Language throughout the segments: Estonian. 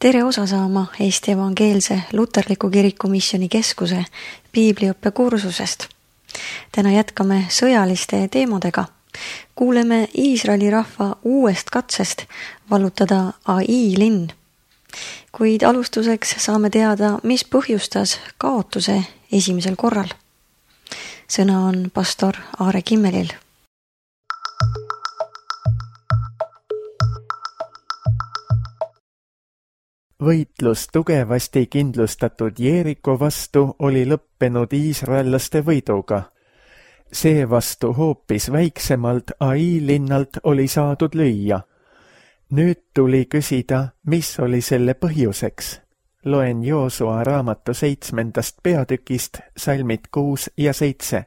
Tere osa saama Eesti Evangeelse Luterliku Kiriku Missiooni Keskuse piibliõppe kursusest. Täna jätkame sõjaliste teemadega. Kuuleme Iisraeli rahva uuest katsest vallutada Ai linn. Kuid alustuseks saame teada, mis põhjustas kaotuse esimesel korral. Sõna on pastor Aare Kimmelil. Võitlus tugevasti kindlustatud Jeeriko vastu oli lõppenud iisraellaste võiduga. Seevastu hoopis väiksemalt Ai linnalt oli saadud lüüa. Nüüd tuli küsida, mis oli selle põhjuseks. Loen Joosua raamatu 7. peatükist salmid 6 ja 7.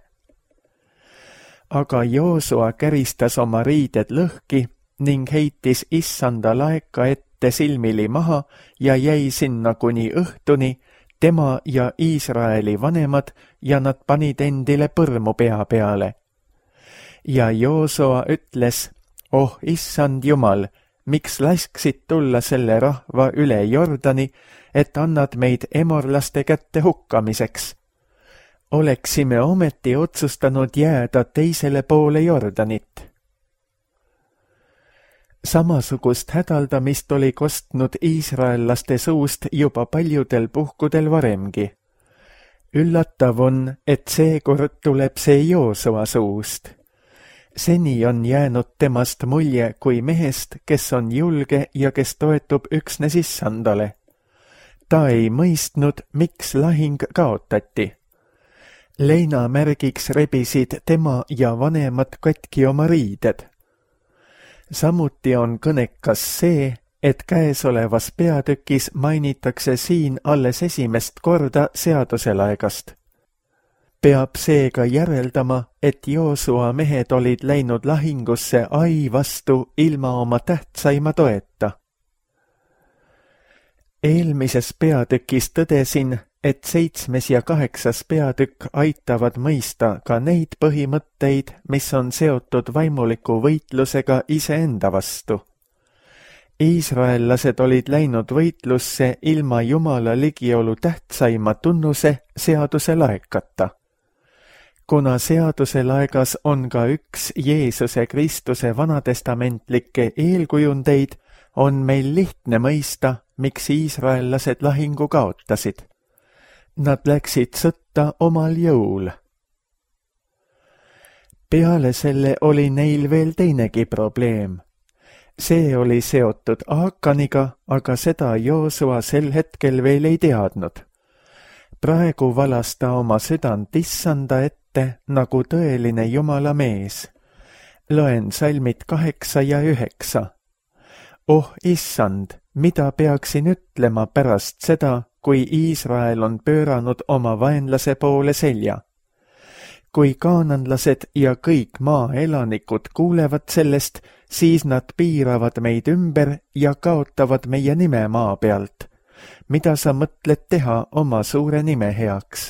Aga Joosua käristas oma riided lõhki ning heitis issanda laeka ette silmili maha ja jäi sinna kuni õhtuni, tema ja Iisraeli vanemad, ja nad panid endile põrmu pea peale. Ja Joosua ütles, oh issand Jumal, miks lasksid tulla selle rahva üle Jordani, et annad meid emorlaste kätte hukkamiseks? Oleksime ometi otsustanud jääda teisele poole Jordanit. Samasugust hädaldamist oli kostnud iisraellaste suust juba paljudel puhkudel varemgi. Üllatav on, et seekord tuleb see Joosua suust. Seni on jäänud temast mulje kui mehest, kes on julge ja kes toetub üksnes issandale. Ta ei mõistnud, miks lahing kaotati. Leinamärgiks rebisid tema ja vanemad katki oma riided. Samuti on kõnekas see, et käesolevas peatükis mainitakse siin alles esimest korda seaduselaegast. Peab seega järeldama, et Joosua mehed olid läinud lahingusse Ai vastu ilma oma tähtsaima toeta. Eelmises peatükis tõdesin, et 7. ja 8. peatükk aitavad mõista ka neid põhimõtteid, mis on seotud vaimuliku võitlusega iseenda vastu. Iisraellased olid läinud võitlusse ilma Jumala ligiolu tähtsaima tunnuse seaduse laekata. Kuna seaduse laegas on ka üks Jeesuse Kristuse vanatestamentlikke eelkujundeid, on meil lihtne mõista, miks iisraellased lahingu kaotasid. Nad läksid sõtta omal jõul. Peale selle oli neil veel teinegi probleem. See oli seotud Aakaniga, aga seda Joosua sel hetkel veel ei teadnud. Praegu valas ta oma südant issanda ette nagu tõeline Jumala mees. Loen salmid 8 ja 9. Oh issand, mida peaksin ütlema pärast seda, kui Iisrael on pööranud oma vaenlase poole selja? Kui kaananlased ja kõik maaelanikud kuulevad sellest, siis nad piiravad meid ümber ja kaotavad meie nime maa pealt. Mida sa mõtled teha oma suure nime heaks?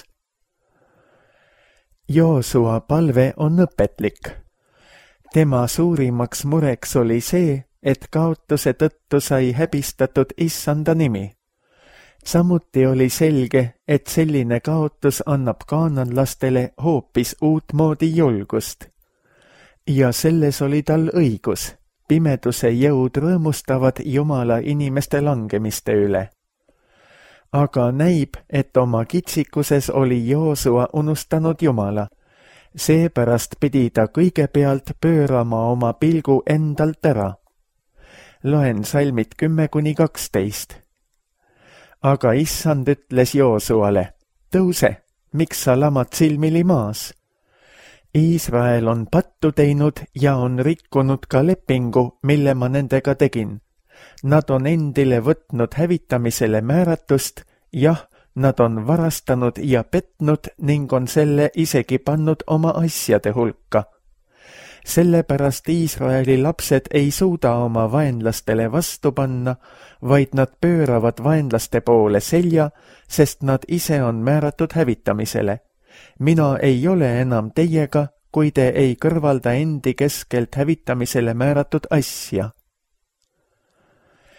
Joosua palve on õpetlik. Tema suurimaks mureks oli see, et kaotuse tõttu sai häbistatud issanda nimi. Samuti oli selge, et selline kaotus annab kaananlastele hoopis uutmoodi julgust. Ja selles oli tal õigus. Pimeduse jõud rõõmustavad Jumala inimeste langemiste üle. Aga näib, et oma kitsikuses oli Joosua unustanud Jumala. Seepärast pidi ta kõigepealt pöörama oma pilgu endalt ära. Loen salmid 10-12. Aga issand ütles Joosuale, tõuse, miks sa lamad silmili maas? Iisrael on pattu teinud ja on rikkunud ka lepingu, mille ma nendega tegin. Nad on endile võtnud hävitamisele määratust, jah, nad on varastanud ja petnud ning on selle isegi pannud oma asjade hulka. Sellepärast Iisraeli lapsed ei suuda oma vaenlastele vastu panna, vaid nad pööravad vaenlaste poole selja, sest nad ise on määratud hävitamisele. Mina ei ole enam teiega, kui te ei kõrvalda endi keskelt hävitamisele määratud asja.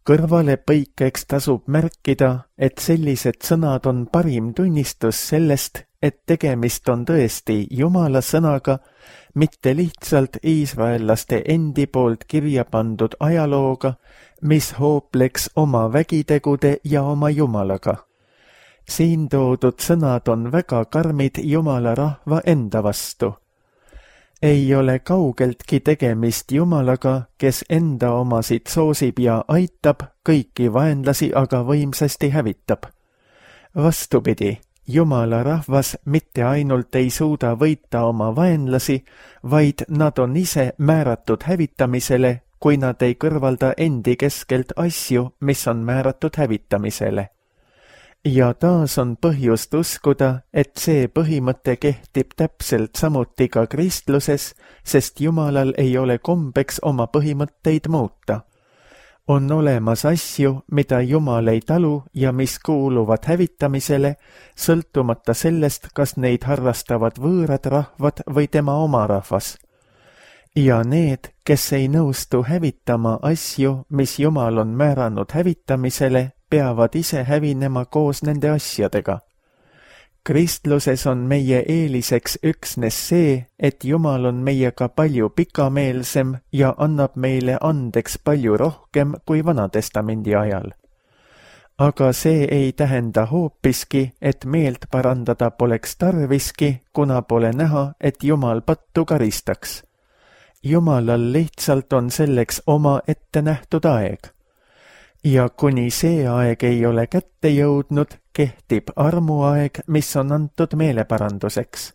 Kõrvale põikeks tasub märkida, et sellised sõnad on parim tunnistus sellest, et tegemist on tõesti Jumala sõnaga, mitte lihtsalt iisraellaste endi poolt kirja pandud ajalooga, mis hoopleks oma vägitegude ja oma Jumalaga. Siin toodud sõnad on väga karmid Jumala rahva enda vastu. Ei ole kaugeltki tegemist Jumalaga, kes enda omasid soosib ja aitab, kõiki vaenlasi aga võimsasti hävitab. Vastupidi, Jumala rahvas mitte ainult ei suuda võita oma vaenlasi, vaid nad on ise määratud hävitamisele, kui nad ei kõrvalda endi keskelt asju, mis on määratud hävitamisele. Ja taas on põhjust uskuda, et see põhimõte kehtib täpselt samuti ka kristluses, sest Jumalal ei ole kombeks oma põhimõtteid muuta. On olemas asju, mida Jumal ei talu ja mis kuuluvad hävitamisele, sõltumata sellest, kas neid harrastavad võõrad rahvad või tema oma rahvas. Ja need, kes ei nõustu hävitama asju, mis Jumal on määranud hävitamisele, peavad ise hävinema koos nende asjadega. Kristluses on meie eeliseks üksnes see, et Jumal on meiega palju pikameelsem ja annab meile andeks palju rohkem kui Vanatestamendi ajal. Aga see ei tähenda hoopiski, et meelt parandada poleks tarviski, kuna pole näha, et Jumal pattu karistaks. Jumalal lihtsalt on selleks oma ette nähtud aeg. Ja kuni see aeg ei ole kätte jõudnud, kehtib armuaeg, mis on antud meeleparanduseks.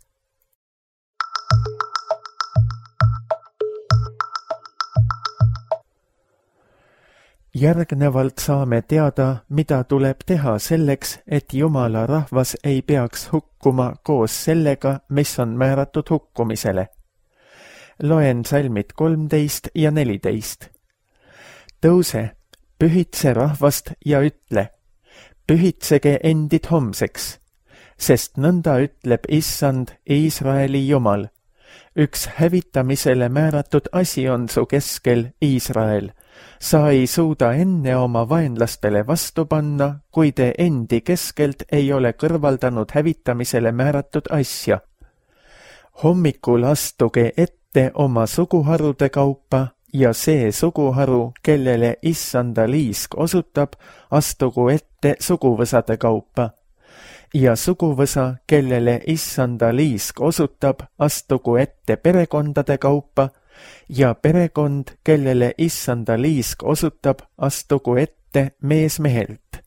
Järgnevalt saame teada, mida tuleb teha selleks, et Jumala rahvas ei peaks hukkuma koos sellega, mis on määratud hukkumisele. Loen salmid 13 ja 14. Tõuse, pühitse rahvast ja ütle, pühitsege endid homseks, sest nõnda ütleb Issand, Iisraeli Jumal. Üks hävitamisele määratud asi on su keskel, Iisrael. Sa ei suuda enne oma vaenlastele vastu panna, kui te endi keskelt ei ole kõrvaldanud hävitamisele määratud asja. Hommikul astuge ette oma suguharude kaupa, ja see suguharu, kellele Issanda liisk osutab, astugu ette suguvõsade kaupa. Ja suguvõsa, kellele Issanda liisk osutab, astugu ette perekondade kaupa, ja perekond, kellele Issanda liisk osutab, astugu ette mees mehelt.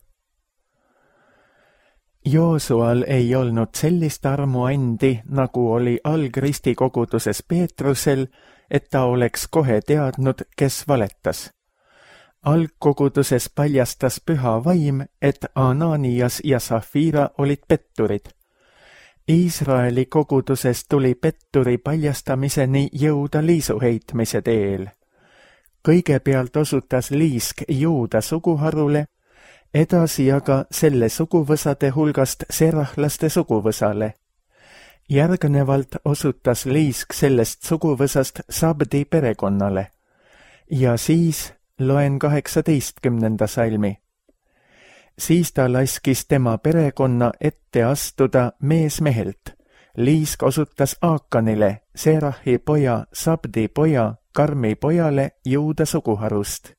Joosual ei olnud sellist armuandi, nagu oli algristi koguduses Peetrusel, et ta oleks kohe teadnud, kes valetas. Algkoguduses paljastas püha vaim, et Ananias ja Safira olid petturid. Iisraeli koguduses tuli petturi paljastamiseni jõuda liisuheitmise teel. Kõigepealt osutas liisk Juuda suguharule, edasi aga selle suguvõsade hulgast serahlaste suguvõsale. Järgnevalt osutas liisk sellest suguvõsast Sabdi perekonnale. Ja siis loen 18. salmi. Siis ta laskis tema perekonna ette astuda mees mehelt. Liisk osutas Aakanile, Serahi poja, Sabdi poja, Karmi pojale Juuda suguharust.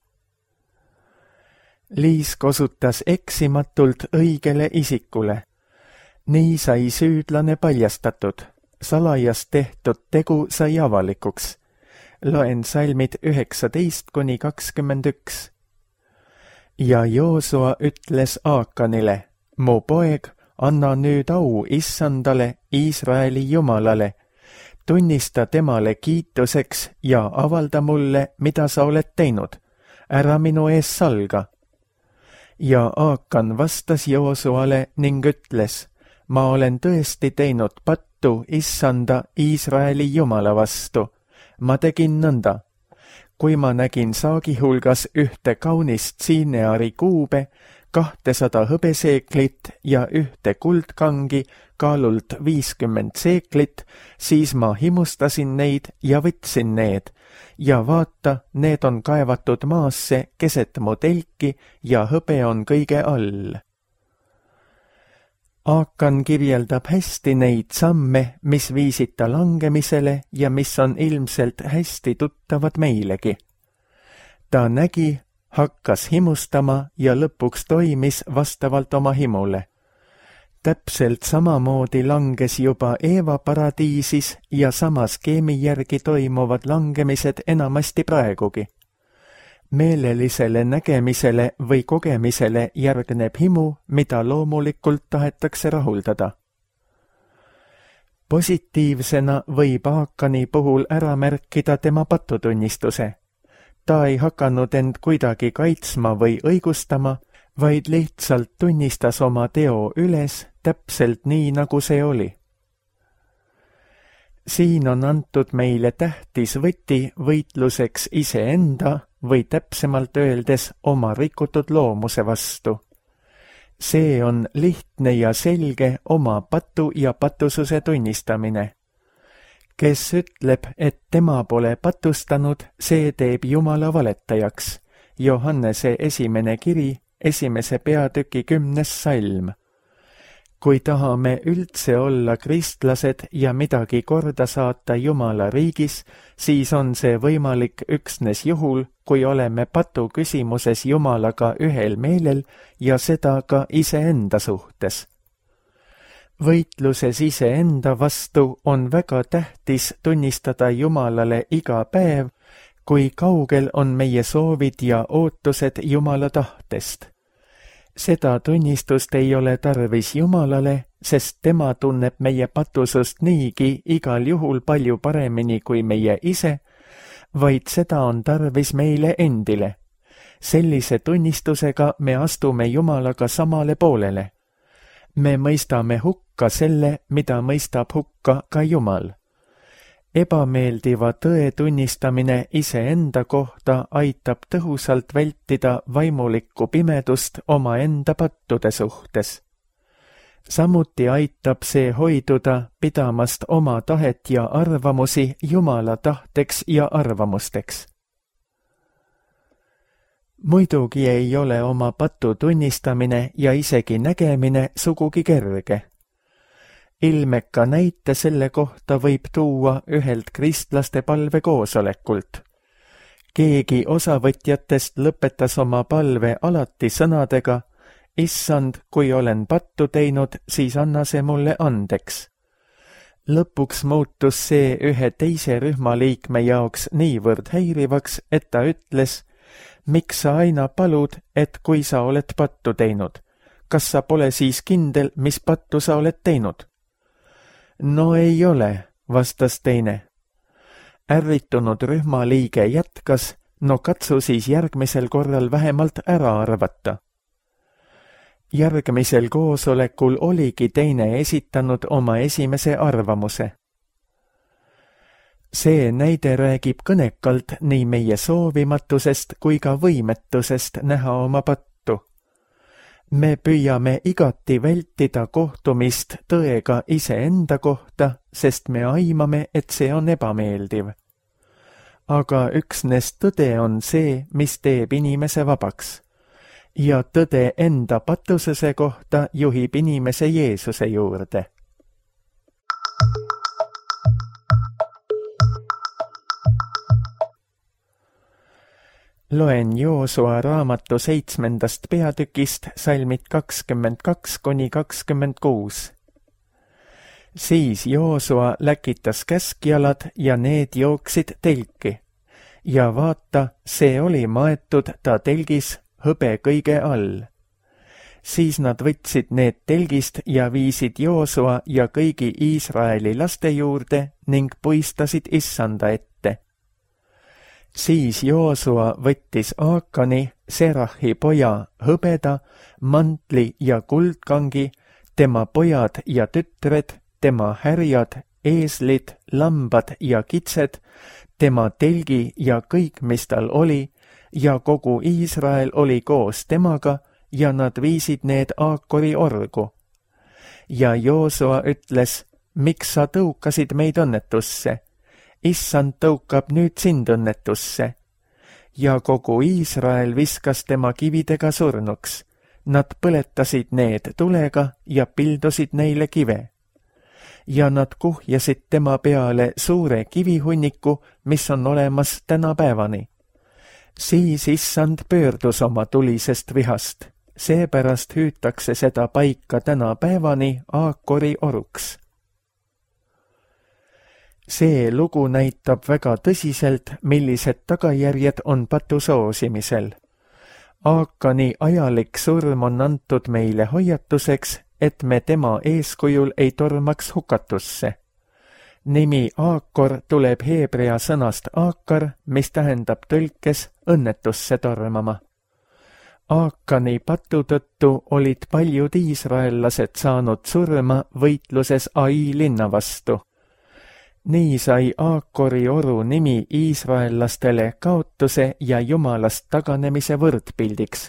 Liisk osutas eksimatult õigele isikule. Nii sai süüdlane paljastatud, salajas tehtud tegu sai avalikuks. Loen salmid 19–21. Ja Joosua ütles Aakanile, mu poeg, anna nüüd au Issandale, Iisraeli Jumalale, tunnista temale kiituseks ja avalda mulle, mida sa oled teinud, ära minu ees salga. Ja Aakan vastas Joosuale ning ütles, ma olen tõesti teinud pattu Issanda, Iisraeli Jumala vastu. Ma tegin nõnda. Kui ma nägin saagi hulgas ühte kaunist siineari kuube, 200 hõbeseeklit ja 1 kuldkangi kaalult 50 seeklit, siis ma himustasin neid ja võtsin need. Ja vaata, need on kaevatud maasse keset mu telki ja hõbe on kõige all. Aakan kirjeldab hästi neid samme, mis viisid ta langemisele ja mis on ilmselt hästi tuttavad meilegi. Ta nägi, hakkas himustama ja lõpuks toimis vastavalt oma himule. Täpselt samamoodi langes juba Eeva paradiisis ja sama skeemi järgi toimuvad langemised enamasti praegugi. Meelelisele nägemisele või kogemisele järgneb himu, mida loomulikult tahetakse rahuldada. Positiivsena võib Aakani puhul ära märkida tema patutunnistuse. Ta ei hakanud end kuidagi kaitsma või õigustama, vaid lihtsalt tunnistas oma teo üles täpselt nii, nagu see oli. Siin on antud meile tähtis võti võitluseks iseenda või täpsemalt öeldes oma rikutud loomuse vastu. See on lihtne ja selge oma patu ja patususe tunnistamine. Kes ütleb, et tema pole patustanud, see teeb Jumala valetajaks. Johannese 1. kiri, 1. peatüki 10. salm. Kui tahame üldse olla kristlased ja midagi korda saata Jumala riigis, siis on see võimalik üksnes juhul, kui oleme patu küsimuses Jumalaga ühel meelel ja seda ka iseenda suhtes. Võitluses iseenda vastu on väga tähtis tunnistada Jumalale iga päev, kui kaugel on meie soovid ja ootused Jumala tahtest. Seda tunnistust ei ole tarvis Jumalale, sest tema tunneb meie patusust niigi igal juhul palju paremini kui meie ise, vaid seda on tarvis meile endile. Sellise tunnistusega me astume Jumalaga samale poolele. Me mõistame hukka selle, mida mõistab hukka ka Jumal. Ebameeldiva tõe tunnistamine iseenda kohta aitab tõhusalt vältida vaimulikku pimedust omaenda pattude suhtes. Samuti aitab see hoiduda pidamast oma tahet ja arvamusi Jumala tahteks ja arvamusteks. Muidugi ei ole oma patu tunnistamine ja isegi nägemine sugugi kerge. Ilmeka näite selle kohta võib tuua ühelt kristlaste palvekoosolekult. Keegi osavõtjatest lõpetas oma palve alati sõnadega: Issand, kui olen pattu teinud, siis anna see mulle andeks. Lõpuks muutus see ühe teise rühmaliikme jaoks niivõrd häirivaks, et ta ütles: miks sa aina palud, et kui sa oled pattu teinud? Kas sa pole siis kindel, mis pattu sa oled teinud? No ei ole, vastas teine. Ärritunud rühmaliige jätkas: no katsu siis järgmisel korral vähemalt ära arvata. Järgmisel koosolekul oligi teine esitanud oma esimese arvamuse. See näide räägib kõnekalt nii meie soovimatusest kui ka võimetusest näha oma pattu. Me püüame igati vältida kohtumist tõega iseenda kohta, sest me aimame, et see on ebameeldiv. Aga üksnes tõde on see, mis teeb inimese vabaks. Ja tõde enda patusese kohta juhib inimese Jeesuse juurde. Loen Joosua raamatu 7. peatükist salmid 22–26. Siis Joosua läkitas käskjalad ja need jooksid telki. Ja vaata, see oli maetud ta telgis hõbe kõige all. Siis nad võtsid need telgist ja viisid Joosua ja kõigi Iisraeli laste juurde ning puistasid Issanda ette. Siis Joosua võttis Aakani, Serahi poja, hõbeda, mantli ja kuldkangi, tema pojad ja tütred, tema härjad, eeslid, lambad ja kitsed, tema telgi ja kõik, mis tal oli, ja kogu Iisrael oli koos temaga ja nad viisid need Aakori orgu. Ja Joosua ütles, miks sa tõukasid meid õnnetusse? Issand tõukab nüüd sind õnnetusse. Ja kogu Iisrael viskas tema kividega surnuks. Nad põletasid need tulega ja pildusid neile kive. Ja nad kuhjasid tema peale suure kivihunniku, mis on olemas tänapäevani. Siis issand pöördus oma tulisest vihast. Seepärast hüütakse seda paika tänapäevani Aakori oruks. See lugu näitab väga tõsiselt, millised tagajärjed on patu soosimisel. Aakani ajalik surm on antud meile hoiatuseks, et me tema eeskujul ei tormaks hukatusse. Nimi Aakor tuleb heebrea sõnast Aakar, mis tähendab tõlkes õnnetusse tormama. Aakani patu tõttu olid paljud iisraellased saanud surma võitluses Ai linna vastu. Nii sai Aakori oru nimi iisraellastele kaotuse ja jumalast taganemise võrdpildiks.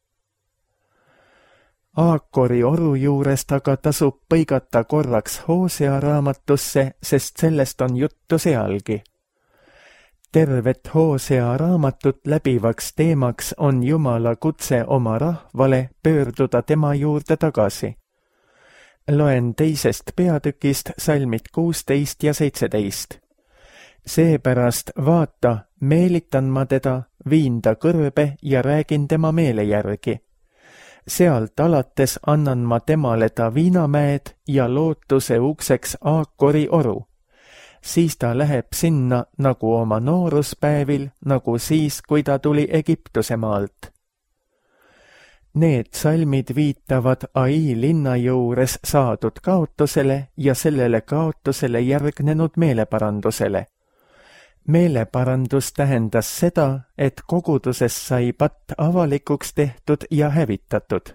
Aakori oru juurest aga tasub põigata korraks Hoosea raamatusse, sest sellest on juttu sealgi. Tervet Hoosea raamatut läbivaks teemaks on Jumala kutse oma rahvale pöörduda tema juurde tagasi. Loen 2. peatükist salmid 16 ja 17. Seepärast vaata, meelitan ma teda, viin ta kõrbe ja räägin tema meele järgi. Sealt alates annan ma temale ta viinamäed ja lootuse ukseks Aakori oru. Siis ta läheb sinna nagu oma nooruspäevil, nagu siis, kui ta tuli Egiptuse maalt. Need salmid viitavad Ai linna juures saadud kaotusele ja sellele kaotusele järgnenud meeleparandusele. Meeleparandus tähendas seda, et koguduses sai patt avalikuks tehtud ja hävitatud.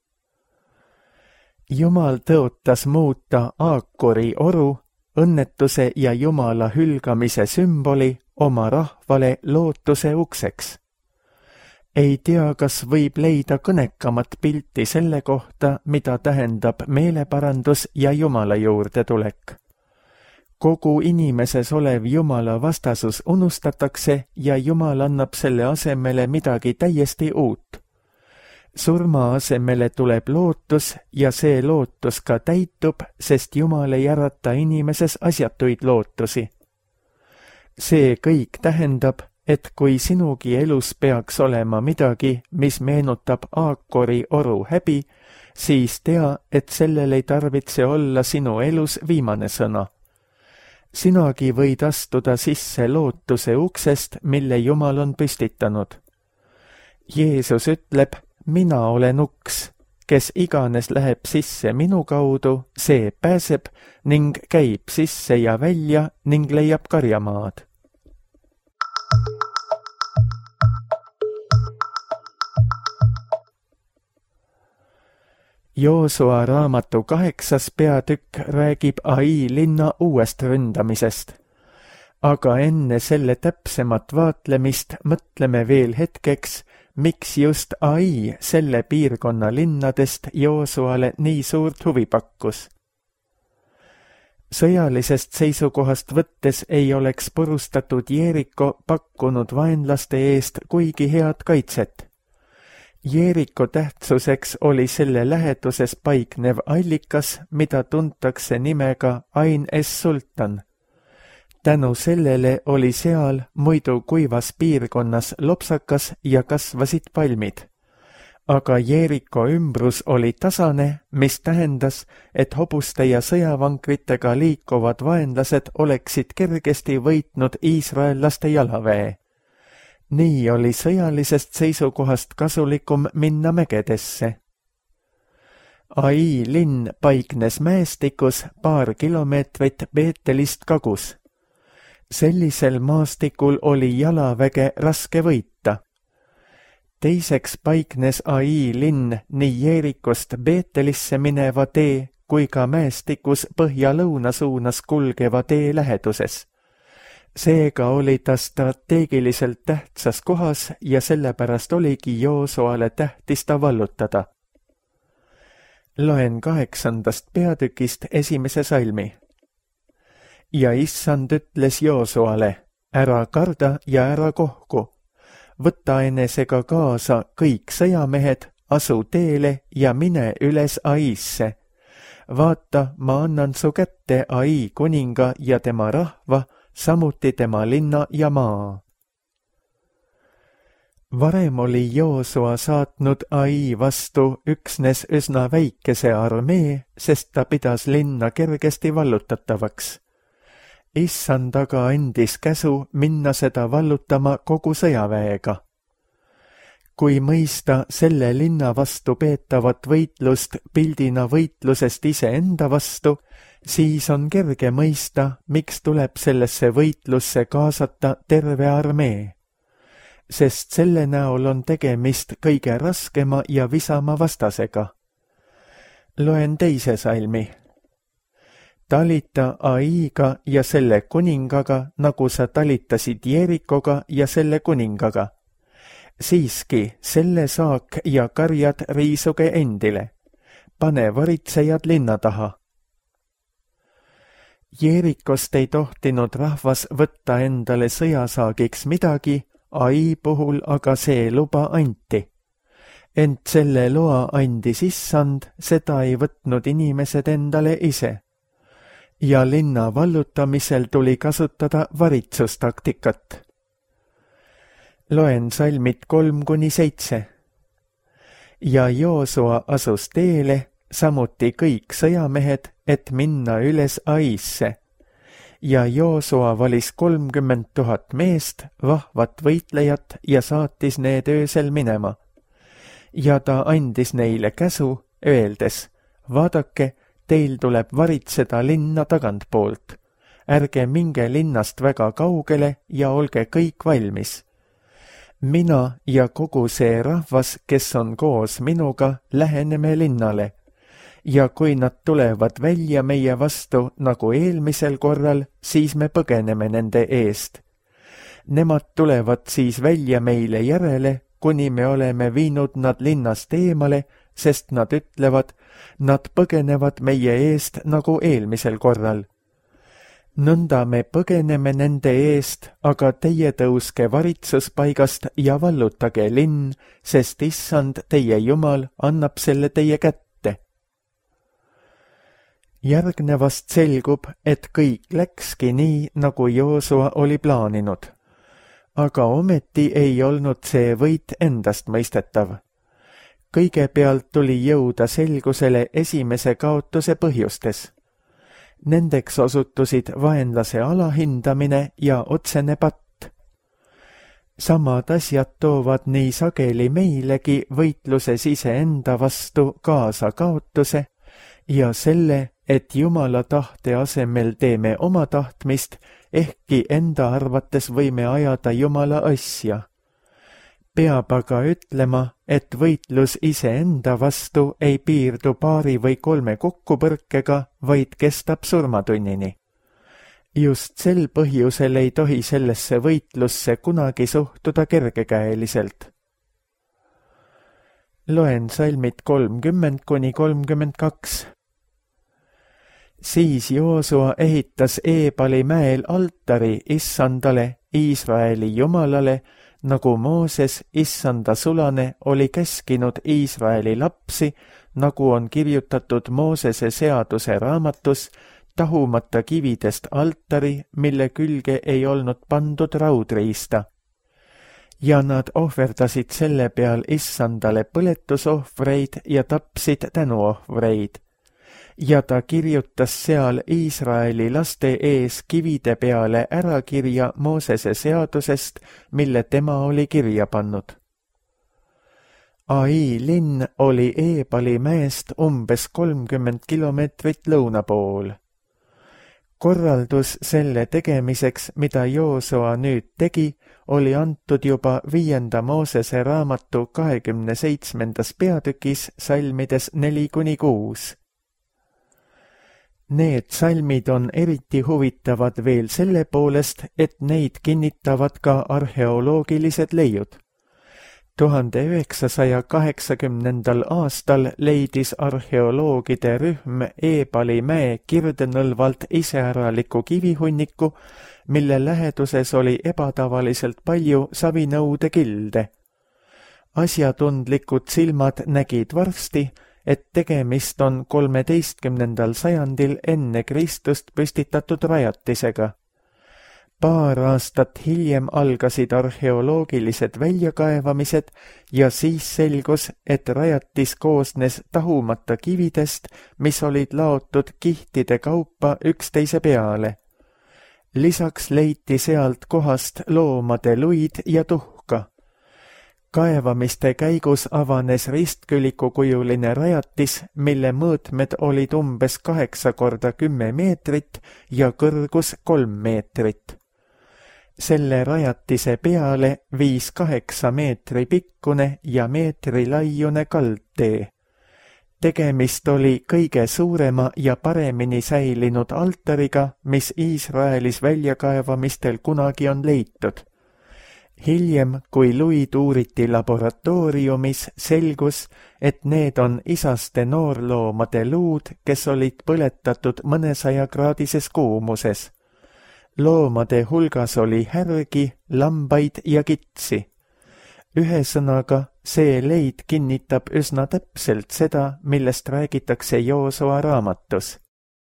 Jumal tõotas muuta Aakori oru, õnnetuse ja Jumala hülgamise sümboli, oma rahvale lootuse ukseks. Ei tea, kas võib leida kõnekamat pilti selle kohta, mida tähendab meeleparandus ja Jumala juurde tulek. Kogu inimeses olev Jumala vastasus unustatakse ja Jumal annab selle asemele midagi täiesti uut. Surma asemele tuleb lootus ja see lootus ka täitub, sest Jumal ei ärata inimeses asjatuid lootusi. See kõik tähendab, et kui sinugi elus peaks olema midagi, mis meenutab Aakori oru häbi, siis tea, et sellel ei tarvitse olla sinu elus viimane sõna. Sinagi võid astuda sisse lootuse uksest, mille Jumal on püstitanud. Jeesus ütleb, mina olen uks, kes iganes läheb sisse minu kaudu, see pääseb ning käib sisse ja välja ning leiab karjamaad. Joosua raamatu 8. peatükk räägib Ai linna uuest ründamisest. Aga enne selle täpsemat vaatlemist mõtleme veel hetkeks, miks just Ai selle piirkonna linnadest Joosuale nii suurt huvi pakkus. Sõjalisest seisukohast võttes ei oleks purustatud Jeeriko pakkunud vaenlaste eest kuigi head kaitset. Jeeriko tähtsuseks oli selle läheduses paiknev allikas, mida tuntakse nimega Ain es-Sultan. Tänu sellele oli seal muidu kuivas piirkonnas lopsakas ja kasvasid palmid. Aga Jeeriko ümbrus oli tasane, mis tähendas, et hobuste ja sõjavankritega liikuvad vaenlased oleksid kergesti võitnud iisraellaste jalaväe. Nii oli sõjalisest seisukohast kasulikum minna mägedesse. Ai linn paiknes mäestikus paar kilomeetrit Beetelist kagus. Sellisel maastikul oli jalaväge raske võita. Teiseks paiknes Ai linn nii Jeerikost Beetelisse mineva tee kui ka mäestikus põhja-lõuna suunas kulgeva tee läheduses. Seega oli ta strateegiliselt tähtsas kohas ja sellepärast oligi Joosuale tähtis ta vallutada. Loen 8. peatükist 1. salmi. Ja issand ütles Joosuale, ära karda ja ära kohku. Võta enesega kaasa kõik sõjamehed, asu teele ja mine üles Aisse. Vaata, ma annan su kätte Ai kuninga ja tema rahva, samuti tema linna ja maa. Varem oli Joosua saatnud Ai vastu üksnes üsna väikese armee, sest ta pidas linna kergesti vallutatavaks. Issand aga andis käsu minna seda vallutama kogu sõjaväega. Kui mõista selle linna vastu peetavat võitlust pildina võitlusest iseenda vastu, siis on kerge mõista, miks tuleb sellesse võitlusse kaasata terve armee. Sest selle näol on tegemist kõige raskema ja visama vastasega. Loen 2. salmi. Talita Aiga ja selle kuningaga, nagu sa talitasid Jeerikoga ja selle kuningaga. Siiski selle saak ja karjad riisuge endile. Pane varitsejad linna taha. Jeerikost ei tohtinud rahvas võtta endale sõjasaagiks midagi, Ai puhul aga see luba anti. Ent selle loa andis issand, seda ei võtnud inimesed endale ise. Ja linna vallutamisel tuli kasutada varitsustaktikat. Loen salmid 3-7. Ja Joosua asus teele, samuti kõik sõjamehed, et minna üles Aisse. Ja Joosua valis 30 000 meest, vahvat võitlejat ja saatis need öösel minema. Ja ta andis neile käsu, öeldes, vaadake, teil tuleb varitseda linna tagantpoolt. Ärge minge linnast väga kaugele ja olge kõik valmis. Mina ja kogu see rahvas, kes on koos minuga, läheneme linnale. Ja kui nad tulevad välja meie vastu nagu eelmisel korral, siis me põgeneme nende eest. Nemad tulevad siis välja meile järele, kuni me oleme viinud nad linnast eemale, sest nad ütlevad, nad põgenevad meie eest nagu eelmisel korral. Nõnda me põgeneme nende eest, aga teie tõuske varitsuspaigast ja vallutage linn, sest issand teie Jumal annab selle teie kätte. Järgnevast selgub, et kõik läkski nii, nagu Joosua oli plaaninud. Aga ometi ei olnud see võit endast mõistetav. Kõigepealt tuli jõuda selgusele esimese kaotuse põhjustes. Nendeks osutusid vaenlase alahindamine ja otsene patt. Samad asjad toovad nii sageli meilegi võitluses iseenda vastu kaasa kaotuse ja selle, et Jumala tahte asemel teeme oma tahtmist, ehkki enda arvates võime ajada Jumala asja. Peab aga ütlema, et võitlus iseenda vastu ei piirdu 2 või 3 kokkupõrkega, vaid kestab surmatunnini. Just sel põhjusel ei tohi sellesse võitlusse kunagi suhtuda kergekäeliselt. Loen salmid 30-32. Siis Joosua ehitas Eebali mäel altari issandale, Iisraeli Jumalale, nagu Mooses, issanda sulane, oli käskinud Iisraeli lapsi, nagu on kirjutatud Moosese seaduse raamatus, tahumata kividest altari, mille külge ei olnud pandud raudriista. Ja nad ohverdasid selle peal issandale põletusohvreid ja tapsid tänuohvreid. Ja ta kirjutas seal Iisraeli laste ees kivide peale ära kirja Moosese seadusest, mille tema oli kirja pannud. Ai linn oli Eebali mäest umbes 30 kilomeetrit lõuna pool. Korraldus selle tegemiseks, mida Joosua nüüd tegi, oli antud juba 5. Moosese raamatu 27. peatükis salmides 4-6. Need salmid on eriti huvitavad veel selle poolest, et neid kinnitavad ka arheoloogilised leiud. 1980. aastal leidis arheoloogide rühm Eebali mäe kirdenõlvalt iseäraliku kivihunniku, mille läheduses oli ebatavaliselt palju savinõude kilde. Asjatundlikud silmad nägid varsti, et tegemist on 13. sajandil enne Kristust püstitatud rajatisega. Paar aastat hiljem algasid arheoloogilised väljakaevamised ja siis selgus, et rajatis koosnes tahumata kividest, mis olid laotud kihtide kaupa üksteise peale. Lisaks leiti sealt kohast loomade luid ja tuhka. Kaevamiste käigus avanes ristkülikukujuline rajatis, mille mõõtmed olid umbes 8 × 10 meetrit ja kõrgus 3 meetrit. Selle rajatise peale viis 8 meetri pikkune ja meetri laiune kaldtee. Tegemist oli kõige suurema ja paremini säilinud altariga, mis Iisraelis väljakaevamistel kunagi on leitud. Hiljem, kui luid uuriti laboratooriumis, selgus, et need on isaste noorloomade luud, kes olid põletatud 100-kraadises kuumuses. Loomade hulgas oli härgi, lambaid ja kitsi. Ühesõnaga, see leid kinnitab üsna täpselt seda, millest räägitakse Joosua raamatus.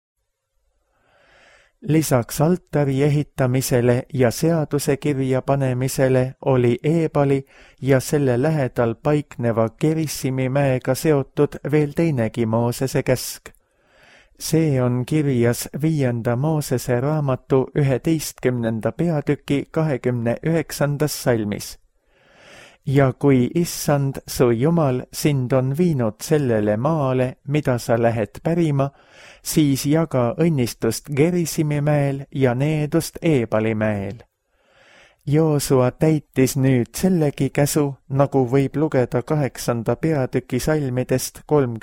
Lisaks altari ehitamisele ja seaduse kirja panemisele oli Eebali ja selle lähedal paikneva Gerissimi mäega seotud veel teinegi Moosese käsk. See on kirjas 5. Moosese raamatu 11. peatüki 29. salmis. Ja kui Issand, su Jumal, sind on viinud sellele maale, mida sa lähed pärima, siis jaga õnnistust Gerissimi mäel ja needust Eebali mäel. Joosua täitis nüüd sellegi käsu, nagu võib lugeda 8. peatüki salmidest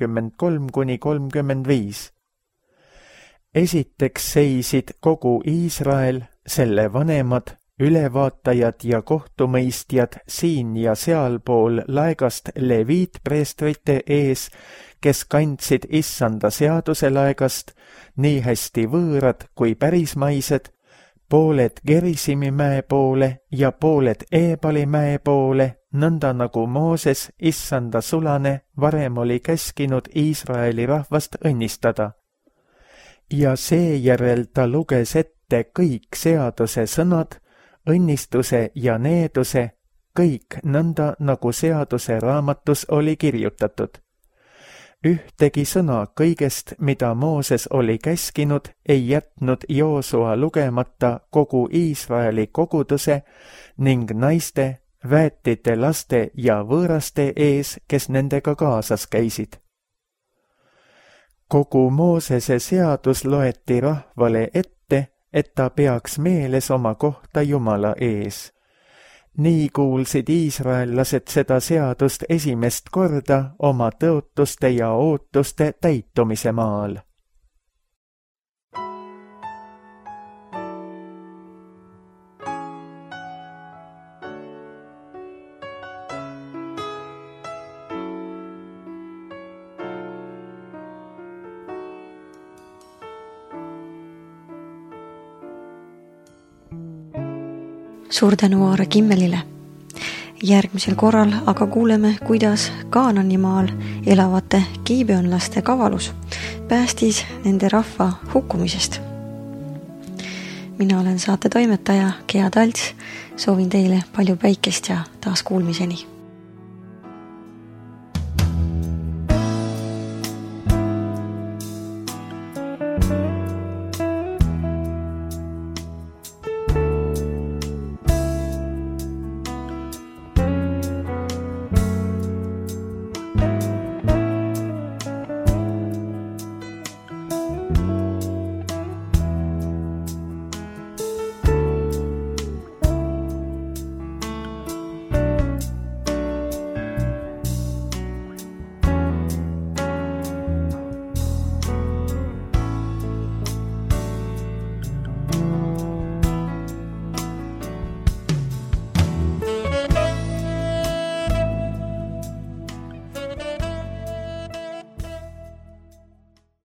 33–35. Esiteks seisid kogu Iisrael, selle vanemad, ülevaatajad ja kohtumõistjad siin ja sealpool laegast leviitpreestrite ees, kes kandsid Issanda seaduse laegast, nii hästi võõrad kui pärismaised, pooled Gerissimi mäe poole ja pooled Eebali mäe poole, nõnda nagu Mooses, Issanda sulane, varem oli käskinud Iisraeli rahvast õnnistada. Ja seejärel ta luges ette kõik seaduse sõnad, õnnistuse ja needuse, kõik nõnda, nagu seaduse raamatus oli kirjutatud. Ühtegi sõna kõigest, mida Mooses oli käskinud, ei jätnud Joosua lugemata kogu Iisraeli koguduse ning naiste, väetite laste ja võõraste ees, kes nendega kaasas käisid. Kogu Moosese seadus loeti rahvale ette, et ta peaks meeles oma kohta Jumala ees. Nii kuulsid iisraellased seda seadust esimest korda oma tõotuste ja ootuste täitumise maal. Suur tänu Aare Kimmelile. Järgmisel korral aga kuuleme, kuidas Kaananimaal elavate gibeonlaste kavalus päästis nende rahva hukkumisest. Mina olen saate toimetaja Gea Talts, soovin teile palju päikest ja taas kuulmiseni.